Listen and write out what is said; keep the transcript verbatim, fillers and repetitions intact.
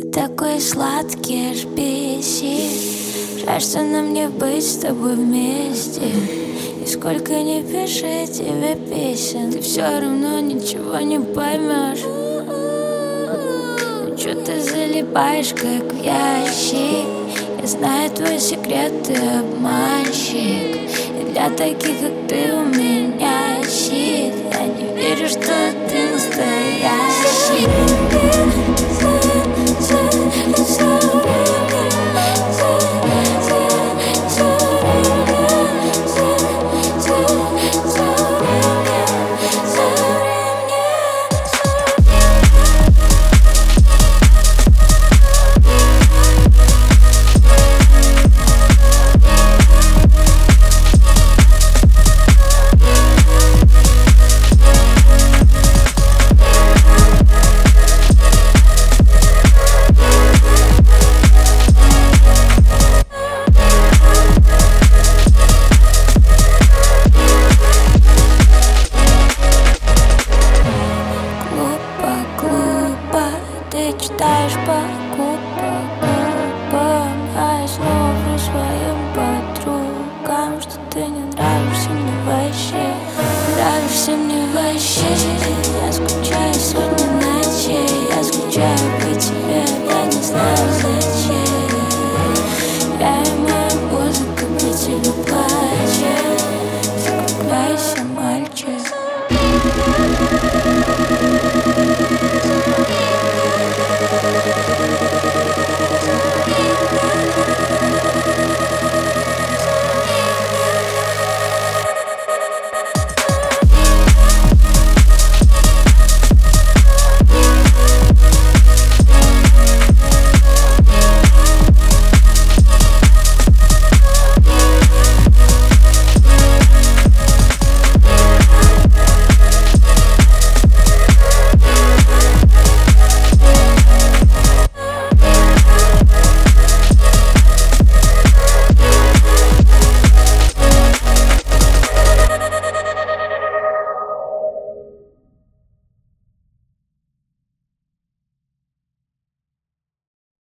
такой сладкий, аж бесит. Жаль, что нам не быть с тобой вместе. И сколько не пиши тебе песен, ты все равно ничего не поймешь. Ну чё ты залипаешь, как в ящик? Я знаю твой секрет, ты обманщик. И для таких, как ты, у меня щит. Я не верю, что ты настоящий. Ты читаешь по губам, а я снова вру своим подругам, что ты не нравишься мне вообще. Нравишься мне вообще. Я скучаю сотни ночей, я скучаю по тебе, я не знаю зачем. Я ему